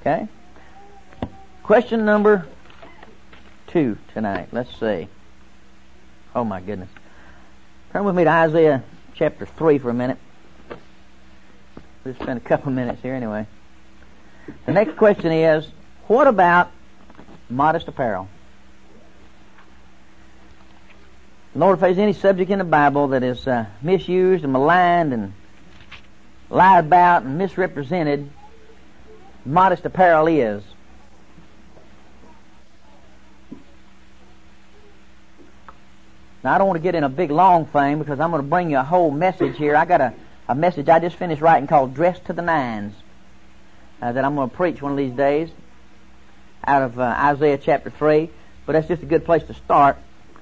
Okay? Question number 2 tonight. Let's see. Oh my goodness. Turn with me to Isaiah chapter 3 for a minute. We'll spend a couple of minutes here anyway. The next question is, what about modest apparel? Lord, if there's any subject in the Bible that is misused and maligned and lied about and misrepresented, modest apparel is. Now, I don't want to get in a big long thing because I'm going to bring you a whole message here. I got a message I just finished writing called Dressed to the Nines that I'm going to preach one of these days out of Isaiah chapter 3. But that's just a good place to start.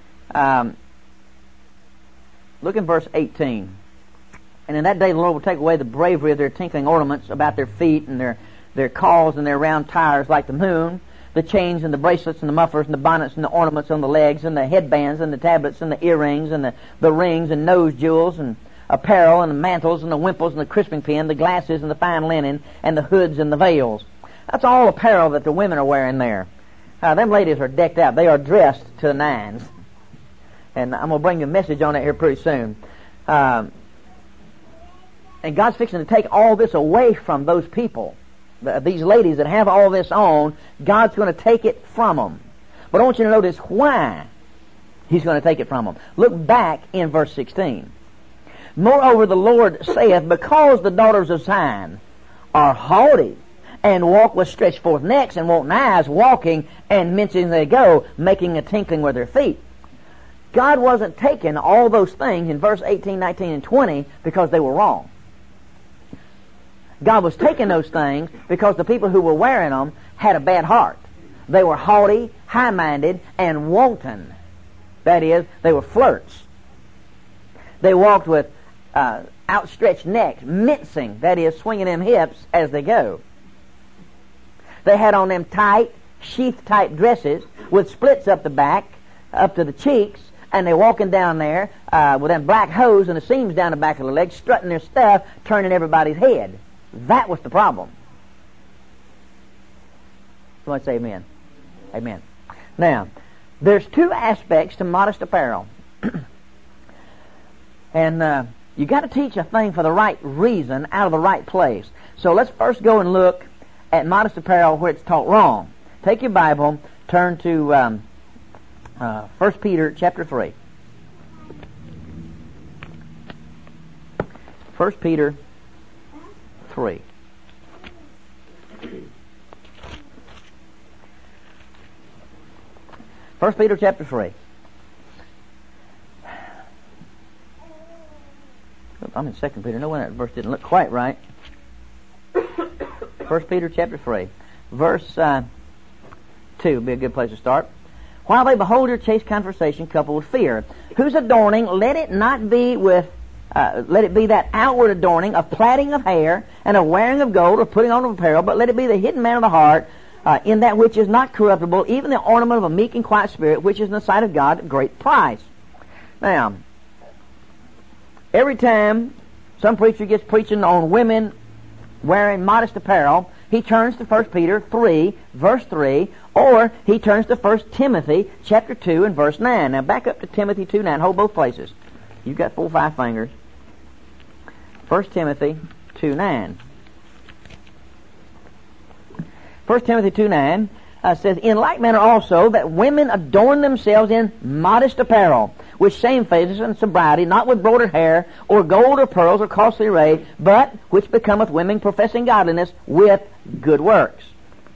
Look in verse 18. And in that day the Lord will take away the bravery of their tinkling ornaments about their feet and their cauls and their round tires like the moon, the chains and the bracelets and the mufflers and the bonnets and the ornaments on the legs and the headbands and the tablets and the earrings and the rings and nose jewels and apparel and the mantles and the wimples and the crisping pin, the glasses and the fine linen and the hoods and the veils. That's all apparel that the women are wearing there. Them ladies are decked out. They are dressed to the nines. And I'm going to bring you a message on that here pretty soon. And God's fixing to take all this away from those people. These ladies that have all this on, God's going to take it from them. But I want you to notice why He's going to take it from them. Look back in verse 16. Moreover, the Lord saith, because the daughters of Zion are haughty, and walk with stretched forth necks, and want eyes, walking and mincing they go, making a tinkling with their feet. God wasn't taking all those things in verse 18, 19, and 20 because they were wrong. God was taking those things because the people who were wearing them had a bad heart. They were haughty, high-minded, and wanton. That is, they were flirts. They walked with outstretched necks, mincing, that is, swinging them hips as they go. They had on them tight, sheath-type dresses with splits up the back, up to the cheeks, and they're walking down there with them black hose and the seams down the back of the legs, strutting their stuff, turning everybody's head. That was the problem. Somebody say amen. Amen. Now, there's two aspects to modest apparel. And you got to teach a thing for the right reason out of the right place. So let's first go and look at modest apparel where it's taught wrong. Take your Bible, turn to 1 Peter chapter 3. 1 Peter 3. First Peter chapter 3. I'm in 2 Peter. No wonder that verse didn't look quite right. 1 Peter chapter 3. Verse 2 would be a good place to start. While they behold your chaste conversation coupled with fear, whose adorning let it not be with let it be that outward adorning of plaiting of hair and of wearing of gold or putting on of apparel, but let it be the hidden man of the heart in that which is not corruptible, even the ornament of a meek and quiet spirit, which is in the sight of God a great price. Now, every time some preacher gets preaching on women wearing modest apparel, he turns to 1 Peter 3, verse 3, or he turns to 1 Timothy chapter 2 and verse 9. Now back up to Timothy 2:9. Hold both places. You've got 4 or 5 fingers. 1 Timothy 2:9. 1 Timothy 2:9 says, in like manner also that women adorn themselves in modest apparel, with shamefacedness and sobriety, not with broidered hair, or gold or pearls, or costly array, but which becometh women professing godliness with good works.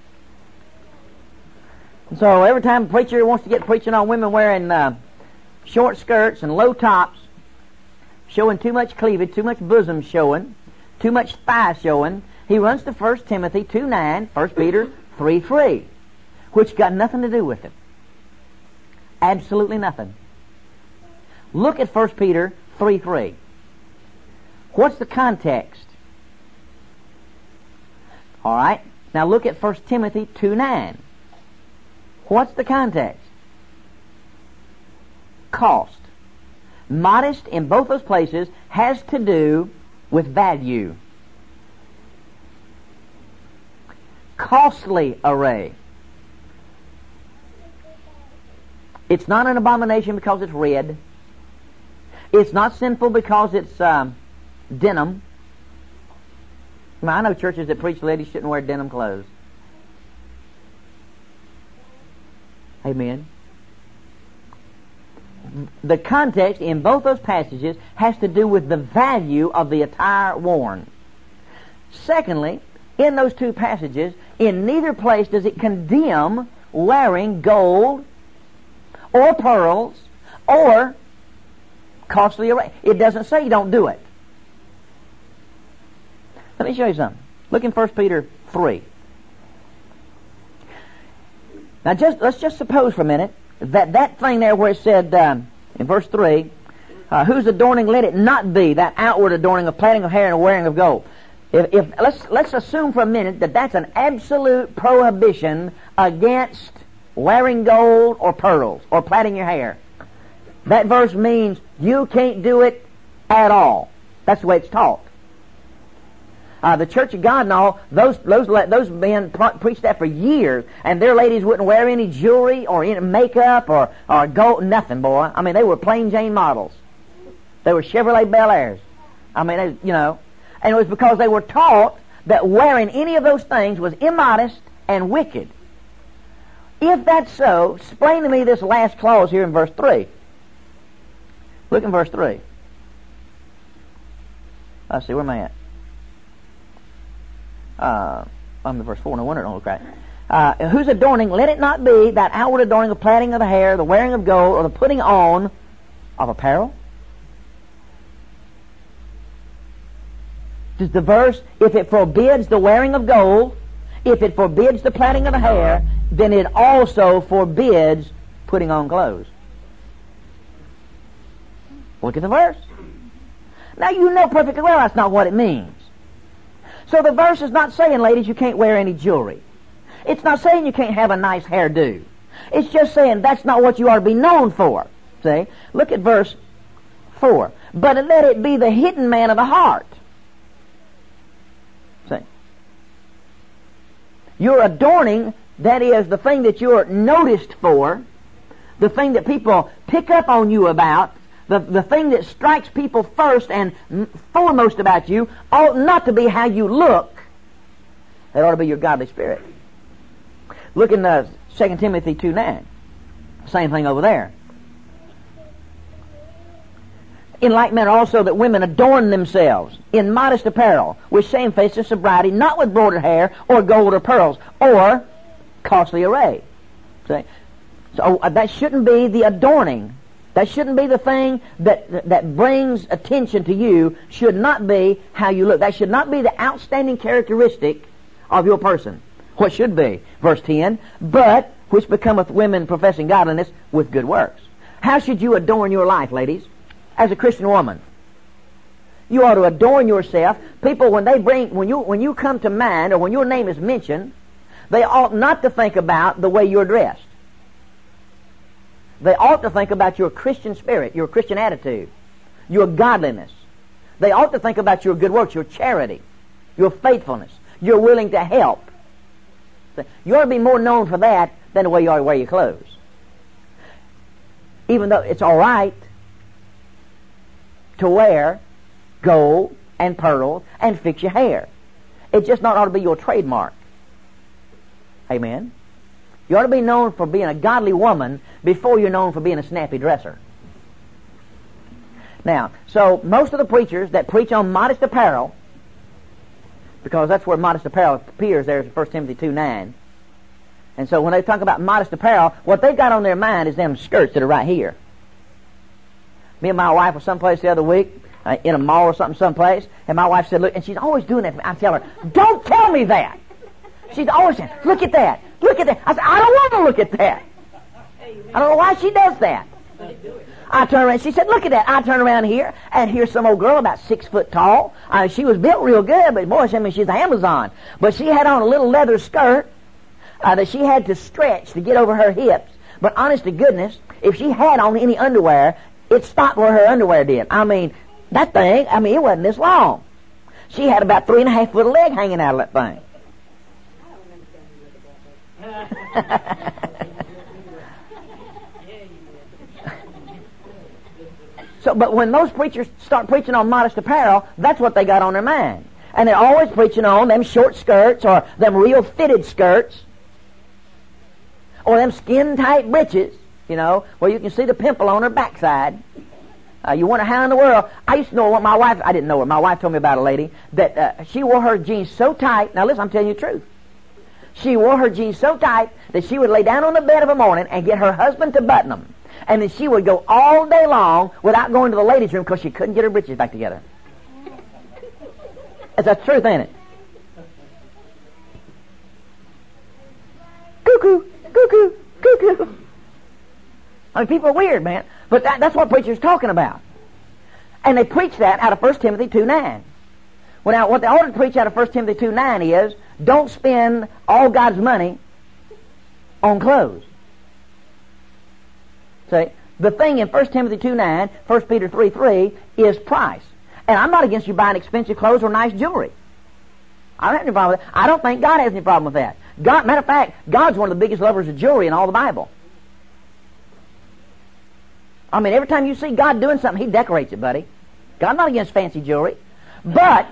And so every time a preacher wants to get preaching on women wearing short skirts and low tops, showing too much cleavage, too much bosom showing, too much thigh showing, he runs to 1 Timothy 2:9, 1 Peter 3:3, which got nothing to do with it. Absolutely nothing. Look at 1 Peter 3:3. What's the context? All right. Now look at 1 Timothy 2:9. What's the context? Cost. Modest in both those places has to do with value. costly array. It's not an abomination because it's red. It's not sinful because it's denim. I know churches that preach ladies shouldn't wear denim clothes. Amen. The context in both those passages has to do with the value of the attire worn. Secondly, in those two passages, in neither place does it condemn wearing gold or pearls or costly array. It doesn't say you don't do it. Let me show you something. Look in 1 Peter 3. Now let's just suppose for a minute that thing there where it said in verse 3, whose adorning let it not be that outward adorning of plaiting of hair and wearing of gold. Let's assume for a minute that that's an absolute prohibition against wearing gold or pearls or plaiting your hair. That verse means you can't do it at all. That's the way it's taught. The Church of God and all, those men preached that for years, and their ladies wouldn't wear any jewelry or any makeup or gold, nothing, boy. I mean, they were plain Jane models. They were Chevrolet Bel Airs. I mean, and it was because they were taught that wearing any of those things was immodest and wicked. If that's so, explain to me this last clause here in verse 3. Look in verse 3. Let's see, where am I at? I'm in verse 4, no wonder it don't look right. Whose adorning, let it not be that outward adorning of plaiting of the hair, the wearing of gold, or the putting on of apparel. Does the verse, if it forbids the wearing of gold, if it forbids the plaiting of the hair, then it also forbids putting on clothes. Look at the verse. Now you know perfectly well that's not what it means. So the verse is not saying, ladies, you can't wear any jewelry. It's not saying you can't have a nice hairdo. It's just saying that's not what you ought to be known for. See? Look at verse 4. But let it be the hidden man of the heart. See? Your adorning, that is the thing that you're noticed for, the thing that people pick up on you about, the thing that strikes people first and foremost about you ought not to be how you look. It ought to be your godly spirit. Look in 2 Timothy 2:9. Same thing over there. In like manner also that women adorn themselves in modest apparel, with shamefacedness, sobriety, not with broidered hair, or gold or pearls, or costly array. See? So that shouldn't be the adorning. That shouldn't be the thing that brings attention to you. Should not be how you look. That should not be the outstanding characteristic of your person. What should be? Verse 10, but which becometh women professing godliness with good works. How should you adorn your life, ladies? As a Christian woman. You ought to adorn yourself. People, when you come to mind, or when your name is mentioned, they ought not to think about the way you're dressed. They ought to think about your Christian spirit, your Christian attitude, your godliness. They ought to think about your good works, your charity, your faithfulness, your willing to help. You ought to be more known for that than the way you ought to wear your clothes. Even though it's all right to wear gold and pearls and fix your hair. It just not ought to be your trademark. Amen. You ought to be known for being a godly woman before you're known for being a snappy dresser. Now, so most of the preachers that preach on modest apparel, because that's where modest apparel appears there in 1 Timothy 2:9. And so when they talk about modest apparel, what they've got on their mind is them skirts that are right here. Me and my wife were someplace the other week, in a mall or something someplace, and my wife said, look, and she's always doing that. I tell her, don't tell me that. She's always saying, look at that. Look at that. I said, I don't want to look at that. I don't know why she does that. I turn around, she said, look at that. I turn around here, and here's some old girl about 6 foot tall. She was built real good, but boy, I mean, she's an Amazon. But she had on a little leather skirt that she had to stretch to get over her hips. But honest to goodness, if she had on any underwear, it stopped where her underwear did. I mean, that thing, it wasn't this long. She had about 3.5 foot of leg hanging out of that thing. So, but when those preachers start preaching on modest apparel, that's what they got on their mind. And they're always preaching on them short skirts or them real fitted skirts or them skin-tight breeches, where you can see the pimple on her backside. You wonder how in the world. I used to know what my wife, I didn't know her. My wife told me about a lady that she wore her jeans so tight. Now listen, I'm telling you the truth. She wore her jeans so tight that she would lay down on the bed of a morning and get her husband to button them. And then she would go all day long without going to the ladies' room because she couldn't get her breeches back together. That's the truth, ain't it? Cuckoo, cuckoo, cuckoo. I mean, people are weird, man. But that's what preachers are talking about. And they preach that out of 1 Timothy 2:9. Well, now, what they ought to preach out of 1 Timothy 2:9 is, don't spend all God's money on clothes. See, the thing in 1 Timothy 2:9, 1 Peter 3:3 is price. And I'm not against you buying expensive clothes or nice jewelry. I don't have any problem with that. I don't think God has any problem with that. Matter of fact, God's one of the biggest lovers of jewelry in all the Bible. I mean, every time you see God doing something, He decorates it, buddy. God's not against fancy jewelry. But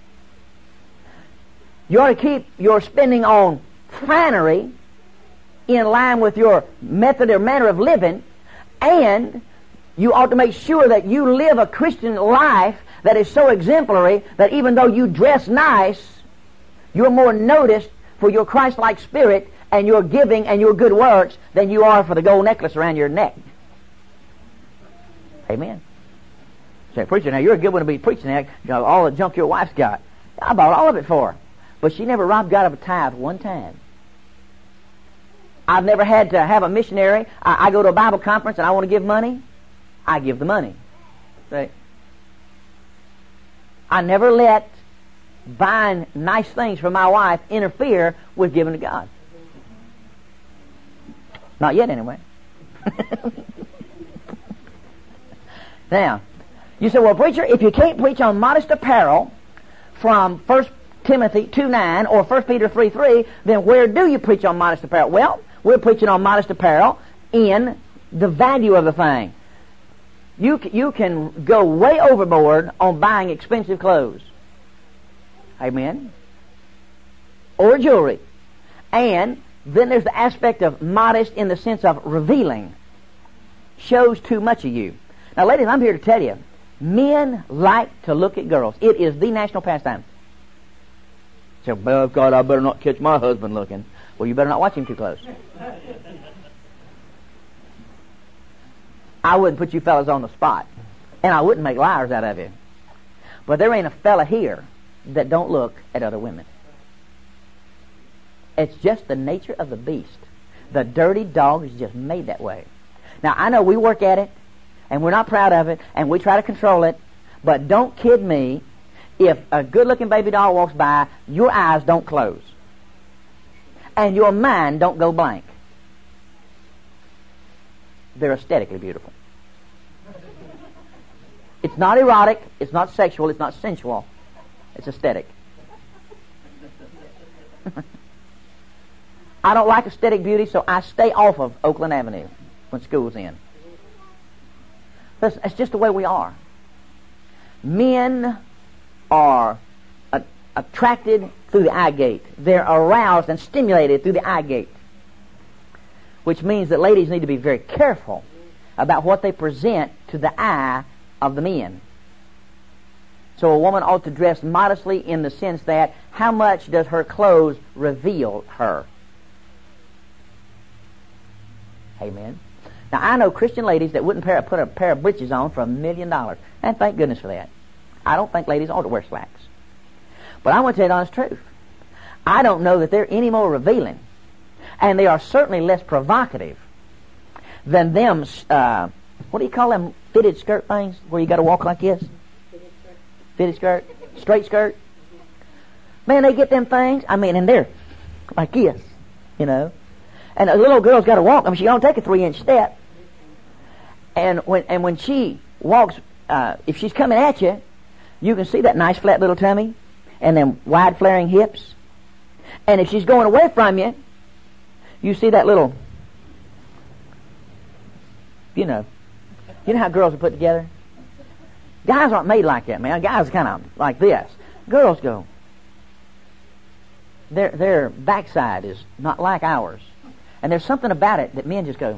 you ought to keep your spending on finery in line with your method or manner of living, and you ought to make sure that you live a Christian life that is so exemplary that even though you dress nice, you're more noticed for your Christ-like spirit and your giving and your good works than you are for the gold necklace around your neck. Amen. Say, preacher, now you're a good one to be preaching that. All the junk your wife's got. I bought all of it for her. But she never robbed God of a tithe one time. I've never had to have a missionary. I go to a Bible conference and I want to give money. I give the money. See? I never let buying nice things for my wife interfere with giving to God. Not yet, anyway. Now, you say, well, preacher, if you can't preach on modest apparel from 1 Timothy 2:9 or 1 Peter 3:3, then where do you preach on modest apparel? Well, we're preaching on modest apparel in the value of the thing. You can go way overboard on buying expensive clothes. Amen? Or jewelry. And then there's the aspect of modest in the sense of revealing. Shows too much of you. Now, ladies, I'm here to tell you, men like to look at girls. It is the national pastime. So, well, God, I better not catch my husband looking. Well, you better not watch him too close. I wouldn't put you fellas on the spot. And I wouldn't make liars out of you. But there ain't a fella here that don't look at other women. It's just the nature of the beast. The dirty dog is just made that way. Now, I know we work at it, and we're not proud of it, and we try to control it, but don't kid me, if a good-looking baby doll walks by, your eyes don't close. And your mind don't go blank. They're aesthetically beautiful. It's not erotic, it's not sexual, it's not sensual. It's aesthetic. I don't like aesthetic beauty, so I stay off of Oakland Avenue when school's in. Listen, it's just the way we are. Men are attracted through the eye gate. They're aroused and stimulated through the eye gate. Which means that ladies need to be very careful about what they present to the eye of the men. So a woman ought to dress modestly in the sense that how much does her clothes reveal her? Amen. Now, I know Christian ladies that wouldn't put a pair of breeches on for $1 million. And thank goodness for that. I don't think ladies ought to wear slacks. But I want to tell you the honest truth. I don't know that they're any more revealing. And they are certainly less provocative than them, what do you call them fitted skirt things where you got to walk like this? Fitted skirt? Straight skirt? Man, they get them things, and they're like this, you know. And a little girl's got to walk. She don't take a 3-inch step. And when she walks, if she's coming at you, you can see that nice flat little tummy and them wide flaring hips. And if she's going away from you, You see that little, you know how girls are put together? Guys aren't made like that, man. Guys are kind of like this. Girls go. Their backside is not like ours. And there's something about it that men just go.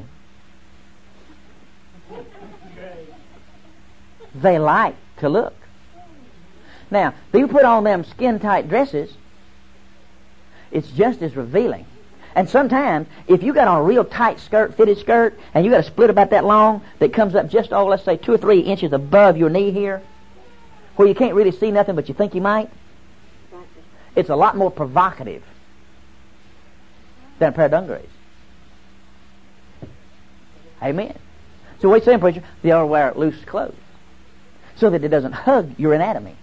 They like to look. Now, if you put on them skin-tight dresses, it's just as revealing. And sometimes, if you got on a real tight skirt, fitted skirt, and you got a split about that long that comes up just, let's say 2 or 3 inches above your knee here, where you can't really see nothing but you think you might, it's a lot more provocative than a pair of dungarees. Amen. So what are you saying, preacher? They ought to wear loose clothes so that it doesn't hug your anatomy.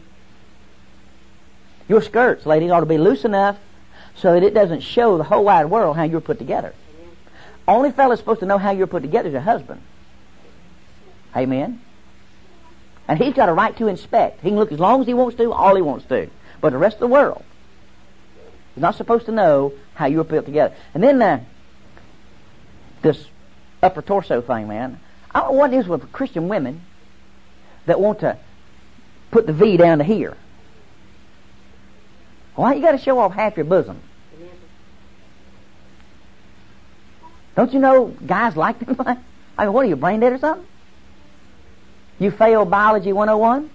Your skirts, ladies, ought to be loose enough so that it doesn't show the whole wide world how you're put together. Only fella's supposed to know how you're put together is your husband. Amen. And he's got a right to inspect. He can look as long as he wants to, all he wants to. But the rest of the world is not supposed to know how you're put together. And then this upper torso thing, man. I don't know what it is with Christian women that want to put the V down to here. Why you got to show off half your bosom? Don't you know guys like them? I mean, what are you, brain dead or something? You failed Biology 101?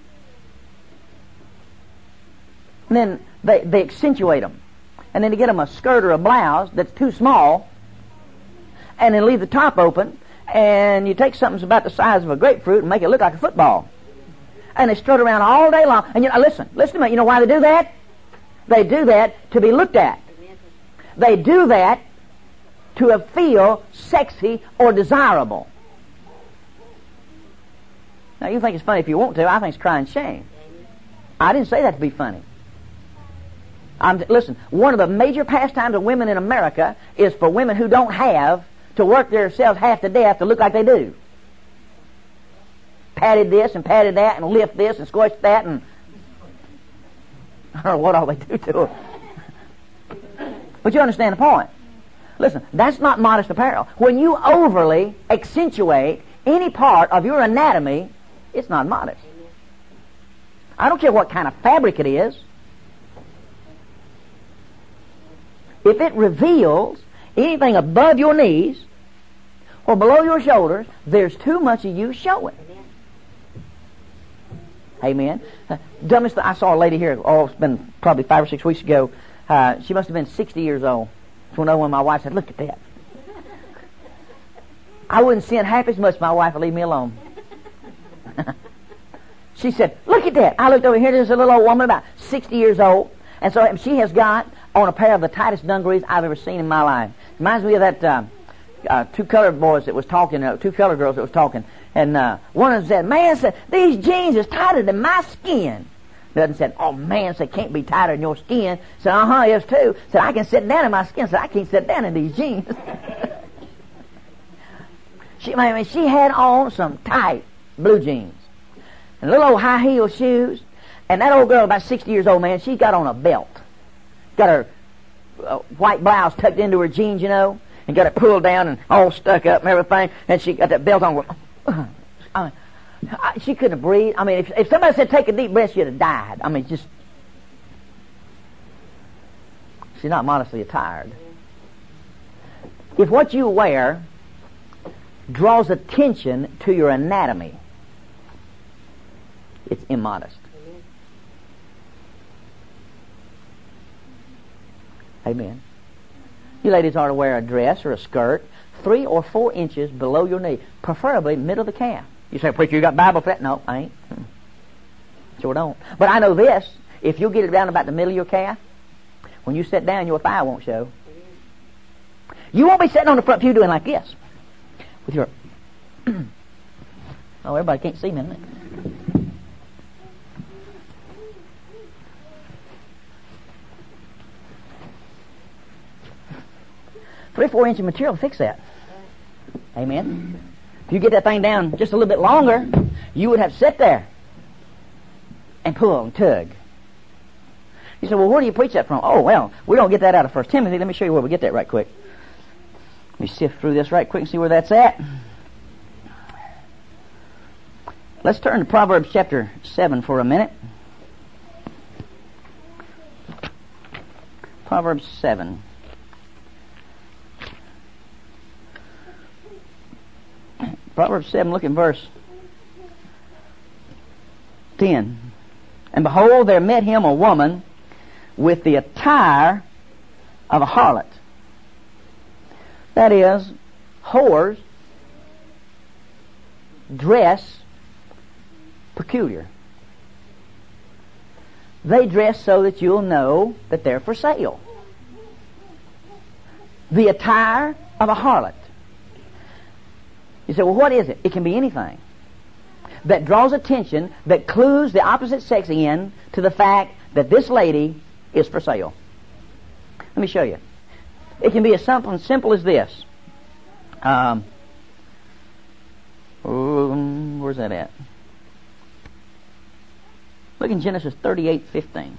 And then they accentuate them. And then they get them a skirt or a blouse that's too small, and then leave the top open, and you take something that's about the size of a grapefruit and make it look like a football. And they strut around all day long. And listen to me. You know why they do that? They do that to be looked at. They do that to feel sexy or desirable. Now, you think it's funny if you want to. I think it's crying shame. I didn't say that to be funny. Listen, one of the major pastimes of women in America is for women who don't have to work themselves half to death to look like they do. Patted this and patted that and lift this and squished that and I don't know what all they do to them. But you understand the point. Listen, that's not modest apparel. When you overly accentuate any part of your anatomy, it's not modest. I don't care what kind of fabric it is. If it reveals anything above your knees or below your shoulders, there's too much of you showing. Amen. Dumbest thing, I saw a lady here, it's been probably 5 or 6 weeks ago. She must have been 60 years old. So when my wife said, look at that. I wouldn't sin half as much if my wife would leave me alone. She said, look at that. I looked over here, there's a little old woman about 60 years old. And so she has got on a pair of the tightest dungarees I've ever seen in my life. Reminds me of that 2 colored boys that was talking, 2 colored girls that was talking. And one of them said, man, said, these jeans is tighter than my skin. The other said, oh man, said, can't be tighter than your skin. Said, yes too. Said, I can sit down in my skin. Said, I can't sit down in these jeans. She had on some tight blue jeans and little old high heel shoes. And that old girl, about 60 years old, man, she got on a belt. Got her white blouse tucked into her jeans, and got it pulled down and all stuck up and everything. And she got that belt on. She couldn't have breathed. I mean, if somebody said take a deep breath, she'd have died. I mean, she's not modestly attired. If what you wear draws attention to your anatomy, it's immodest. Amen. You ladies ought to wear a dress or a skirt 3 or 4 inches below your knee, preferably middle of the calf. You say, preacher, you got Bible for that? No, I ain't. Sure don't. But I know this, if you get it down about the middle of your calf, when you sit down, your thigh won't show. You won't be sitting on the front pew doing like this. With your... Oh, everybody can't see me, isn't it? 3 or 4 inch of material fix that. Amen. If you get that thing down just a little bit longer, you would have to sit there and pull and tug. You say, well, where do you preach that from? Oh, well, we don't get that out of 1 Timothy. Let me show you where we get that right quick. Let me sift through this right quick and see where that's at. Let's turn to Proverbs chapter 7 for a minute. Proverbs 7. Proverbs 7, look at verse 10. And behold, there met him a woman with the attire of a harlot. That is, whores dress peculiar. They dress so that you'll know that they're for sale. The attire of a harlot. You say, well, what is it? It can be anything that draws attention, that clues the opposite sex in to the fact that this lady is for sale. Let me show you. It can be as simple as this. Where's that at? Look in Genesis 38:15.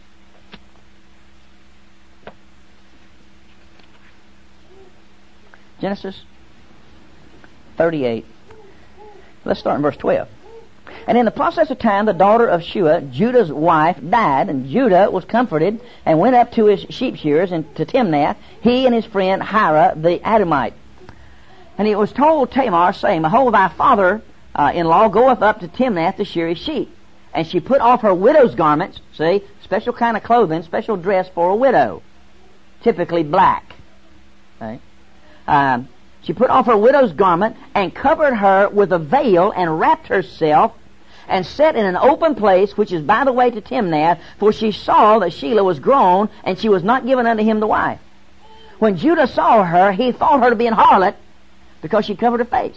Genesis 38. Let's start in verse 12. And in the process of time, the daughter of Shua, Judah's wife, died, and Judah was comforted and went up to his sheep shearers and to Timnath, he and his friend Hira the Adamite. And it was told Tamar, saying, behold, thy father-in-law goeth up to Timnath to shear his sheep. And she put off her widow's garments, see, special kind of clothing, special dress for a widow, typically black. Okay? She put off her widow's garment and covered her with a veil and wrapped herself and sat in an open place, which is by the way to Timnath, for she saw that Shelah was grown and she was not given unto him to wife. When Judah saw her, he thought her to be an harlot because she covered her face.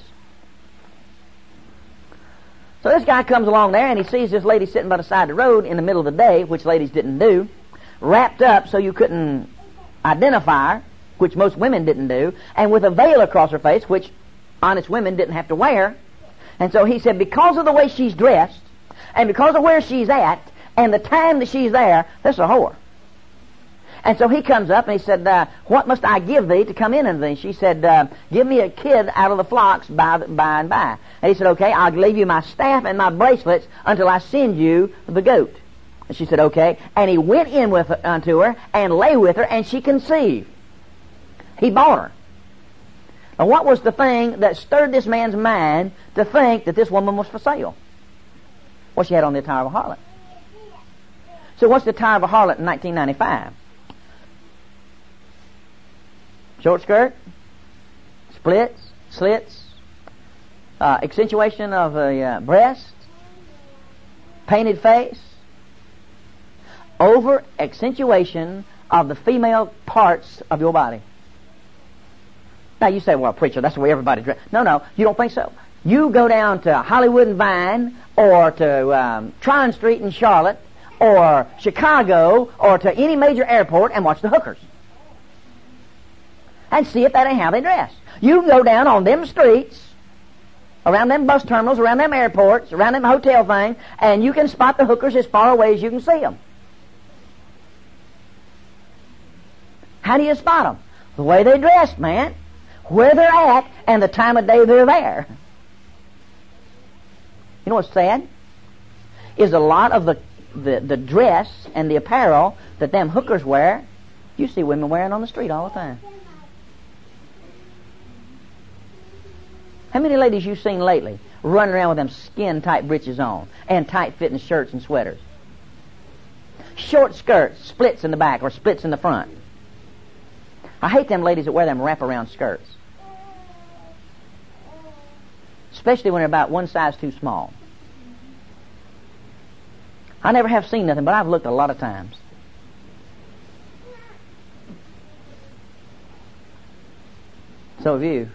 So this guy comes along there and he sees this lady sitting by the side of the road in the middle of the day, which ladies didn't do, wrapped up so you couldn't identify her, which most women didn't do, and with a veil across her face, which honest women didn't have to wear. And so he said, because of the way she's dressed, and because of where she's at, and the time that she's there, this is a whore. And so he comes up and he said, what must I give thee to come in unto thee? She said, give me a kid out of the flocks by and by. And he said, okay, I'll leave you my staff and my bracelets until I send you the goat. And she said, okay. And he went in unto her and lay with her, and she conceived. He bought her. Now, what was the thing that stirred this man's mind to think that this woman was for sale? Well, she had on the attire of a harlot. So what's the attire of a harlot in 1995? Short skirt, splits, slits, accentuation of a breast, painted face, over accentuation of the female parts of your body. Now you say, well, preacher, that's the way everybody dresses. No, you don't think so. You go down to Hollywood and Vine, or to Tryon Street in Charlotte, or Chicago, or to any major airport and watch the hookers. And see if that ain't how they dress. You can go down on them streets, around them bus terminals, around them airports, around them hotel things, and you can spot the hookers as far away as you can see them. How do you spot them? The way they dress, man. Where they're at and the time of day they're there. You know what's sad? Is a lot of the dress and the apparel that them hookers wear, you see women wearing on the street all the time. How many ladies you seen lately running around with them skin-tight breeches on and tight-fitting shirts and sweaters? Short skirts, splits in the back or splits in the front. I hate them ladies that wear them wrap-around skirts. Especially when they're about one size too small. I never have seen nothing, but I've looked a lot of times. So have you.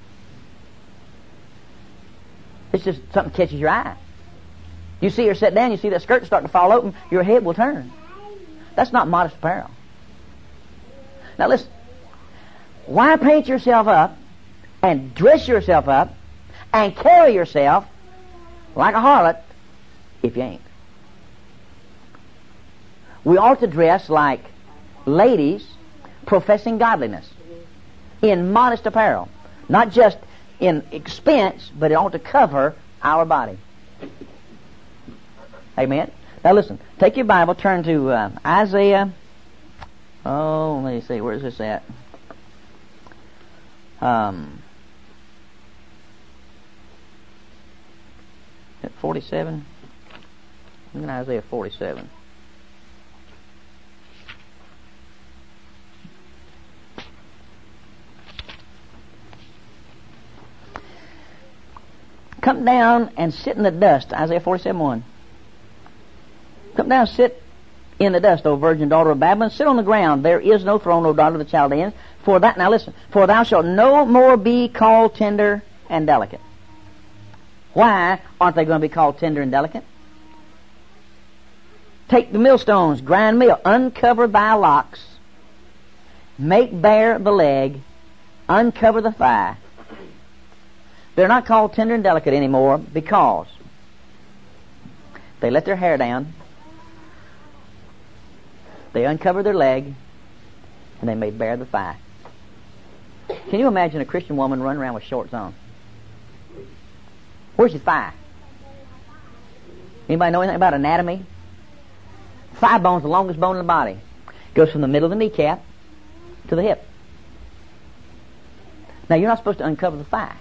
It's just something catches your eye. You see her sit down, you see that skirt starting to fall open, your head will turn. That's not modest apparel. Now listen, why paint yourself up and dress yourself up and carry yourself like a harlot if you ain't? We ought to dress like ladies professing godliness. in modest apparel. Not just in expense, but it ought to cover our body. Amen. Now listen, take your Bible, turn to Isaiah. Oh, let me see, where is this at? At 47? Look at Isaiah 47. Come down and sit in the dust, Isaiah 47:1. Come down and sit in the dust, O virgin daughter of Babylon. Sit on the ground. There is no throne, O daughter of the Chaldeans. For that, now listen, for thou shalt no more be called tender and delicate. Why aren't they going to be called tender and delicate? Take the millstones, grind meal, uncover thy locks, make bare the leg, uncover the thigh. They're not called tender and delicate anymore because they let their hair down, they uncovered their leg, and they made bare the thigh. Can you imagine a Christian woman running around with shorts on? Where's your thigh? Anybody know anything about anatomy? Thigh bone's the longest bone in the body. It goes from the middle of the kneecap to the hip. Now you're not supposed to uncover the thigh.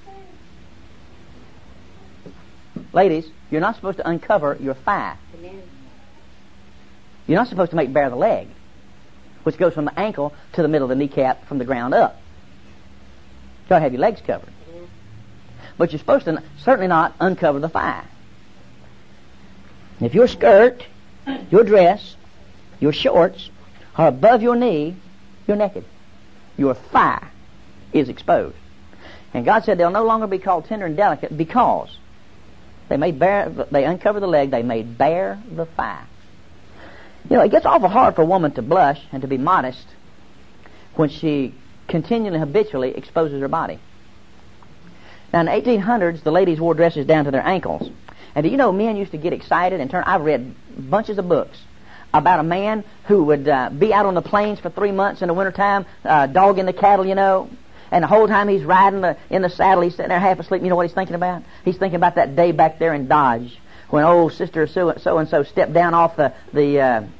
Ladies, you're not supposed to uncover your thigh. You're not supposed to make bare the leg, which goes from the ankle to the middle of the kneecap from the ground up. You gotta have your legs covered. But you're supposed to certainly not uncover the thigh. If your skirt, your dress, your shorts are above your knee, you're naked. Your thigh is exposed. And God said they'll no longer be called tender and delicate because they uncovered the leg, they made bare the thigh. You know, it gets awful hard for a woman to blush and to be modest when she continually, habitually exposes her body. Now, in the 1800s, the ladies wore dresses down to their ankles. And do you know, men used to get excited and I've read bunches of books about a man who would be out on the plains for 3 months in the wintertime, dogging the cattle, you know. And the whole time he's riding in the saddle, he's sitting there half asleep. You know what he's thinking about? He's thinking about that day back there in Dodge when old Sister so-and-so stepped down off Sister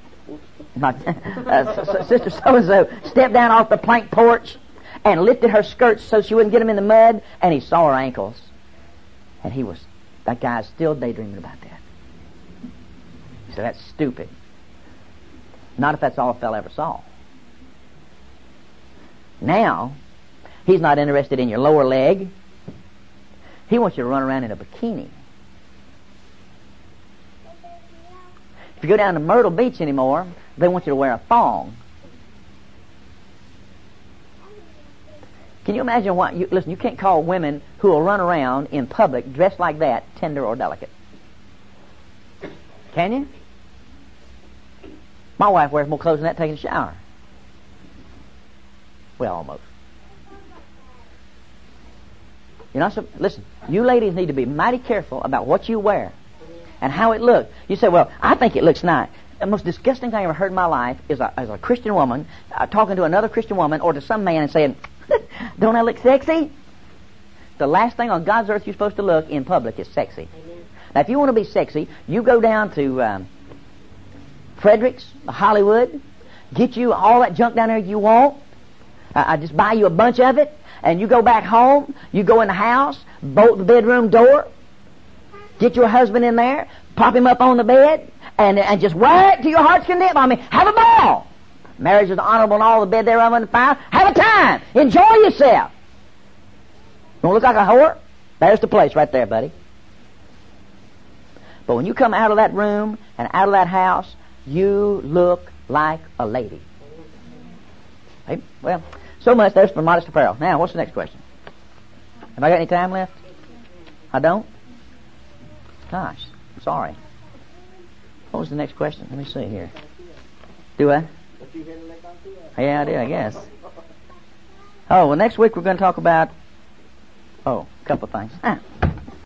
so-and-so stepped down off the plank porch and lifted her skirts so she wouldn't get him in the mud, and he saw her ankles. And that guy's still daydreaming about that. He said, that's stupid. Not if that's all a fella ever saw. Now, he's not interested in your lower leg. He wants you to run around in a bikini. If you go down to Myrtle Beach anymore, they want you to wear a thong. Can you imagine listen, you can't call women who will run around in public dressed like that tender or delicate. Can you? My wife wears more clothes than that taking a shower. Well, almost. Listen, you ladies need to be mighty careful about what you wear and how it looks. You say, well, I think it looks nice. The most disgusting thing I ever heard in my life is a Christian woman talking to another Christian woman or to some man and saying, don't I look sexy? The last thing on God's earth you're supposed to look in public is sexy. Amen. Now, if you want to be sexy, you go down to Frederick's, Hollywood, get you all that junk down there you want. I just buy you a bunch of it, and you go back home, you go in the house, bolt the bedroom door, get your husband in there, pop him up on the bed, and just wear it to your heart's content. I mean, have a ball. Marriage is honorable and all the bed thereof undefiled. Have a time. Enjoy yourself. You want to look like a whore? There's the place right there, buddy. But when you come out of that room and out of that house, you look like a lady. Hey, well, so much there's for modest apparel. Now, what's the next question? Have I got any time left? I don't? Gosh, sorry. What was the next question? Let me see here. Do I? Yeah, I did, I guess. Oh, well, next week we're going to talk about, a couple of things.